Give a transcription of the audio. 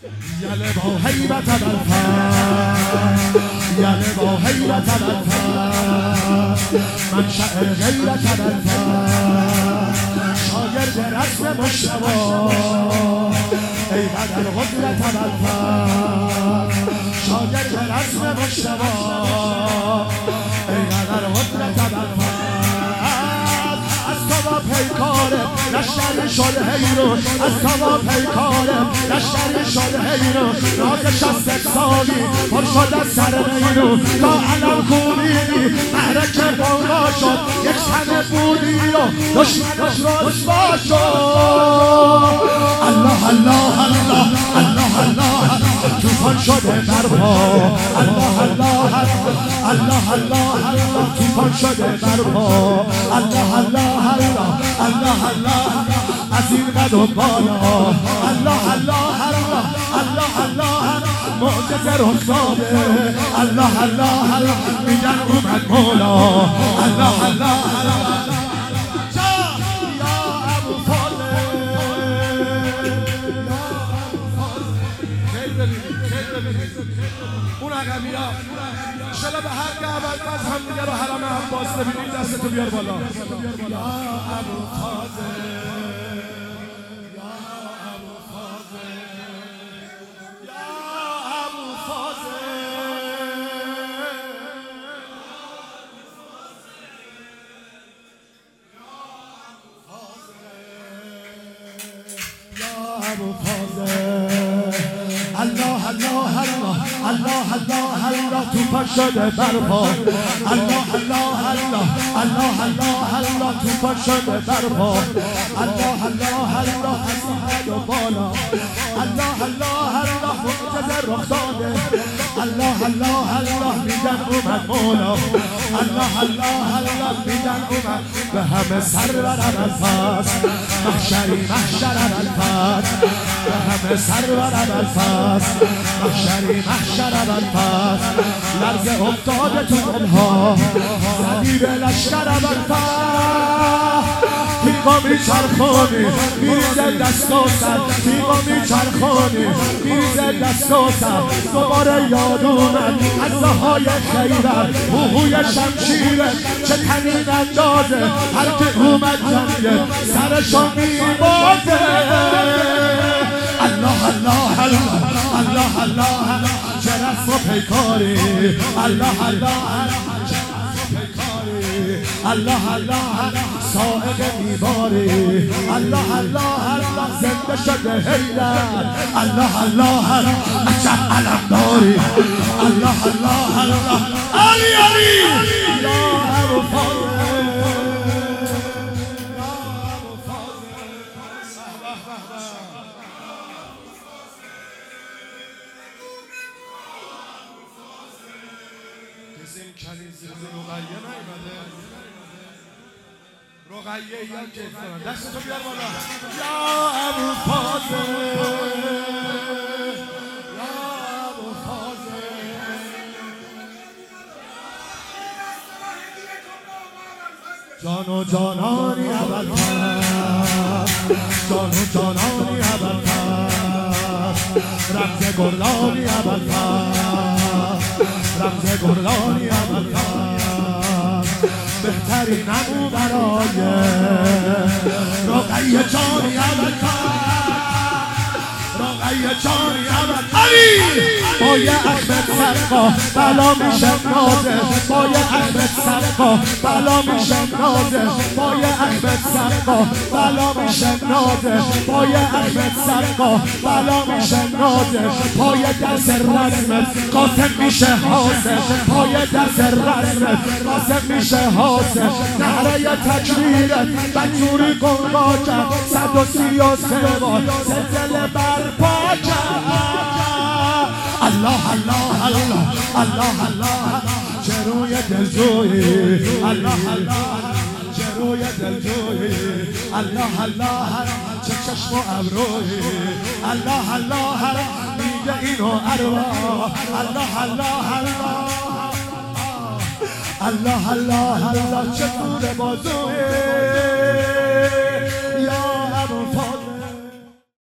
یله با حیبت الفر یله با حیبت الفر منشأ غیرت الفر شاگرد رسم مجتبی ای قدر قدرت الفر شاگرد رسم مجتبی ای قدر قدرت الفر از تو پیکاره لشکر شد حیرون از تو پیکاره لشکر شد حیرون راز 60 سالی پر شد از سر میرون تا علم خونیدی محرک بانگا شد یک سنه بودی و دشمنش رسوا شد الله الله الله الله الله توفان شده برپا الله الله الله الله الله توفان شده برپا الله الله الله الله الله از این قد و بالا الله الله الله الله الله معجزه رخ داده الله الله الله میگن اومد مولا الله الله الله اون عقبی ها شلا به هر قبل از هم دیگه رو حرم عباس ببینید دستتو بیار بالا یا ابو فاضل یا ابو فاضل یا ابو فاضل یا ابو فاضل الله الله الله الله الله الله توفان شده برپا الله الله الله الله الله الله توفان شده برپا الله الله الله از این و بالا الله الله الله معجزه رخ داده الله الله الله میگن اومد مولا الله الله الله میگن اومد به همه سرور الفاس محشری محشر الفاس به همه سرور الفاس محشری محشر الفاس لرزه افتاده تو دلها زدی به لشکر الفاس تیغا میچرخونی میریزه دست و سر تیغا میچرخونی میریزه دست و سر دوباره یاد اومد عزاهای خیرت هوهوی شمشیره چه تنین اندازه هر که اومد جنگه سرشو میبازه الله الله الله الله الله چه رسم و پیکاری الله الله الله الله سائق میباری الله الله الله زنده شده حیدر الله الله عجب علمداری الله الله الله علی علی یا ابو فاضل رقیه یا کیف دستتو بیار بالا یا ابو فاضل یا ابو فاضل جان و جانانی ابوالفضل جان و جانانی ابوالفضل رمز گردانی ابوالفضل رمز گردانی ابوالفضل بهترین امو برای رقیه جانی ابوالفضل رقیه جانی ابوالفضل بای احمد سرقا بلا میشه نازه بای احمد سرقا بلا میشه نازه بای احمد سرقا بلا میشه نازه بای احمد سرقا بلا میشه نازه پای درس رسمت قاسم میشه حاضر پای درس رسمت قاسم میشه حاضر نهره تکبیرت بدجوری قنقا کرد 133 بار زلزله برپا کرد الله الله الله الله الله چه روی دلجویی الله الله چه روی دلجویی الله الله چه چشم و ابرویی الله الله میگه اینو ارواح الله الله الله الله الله الله چه طول بازویی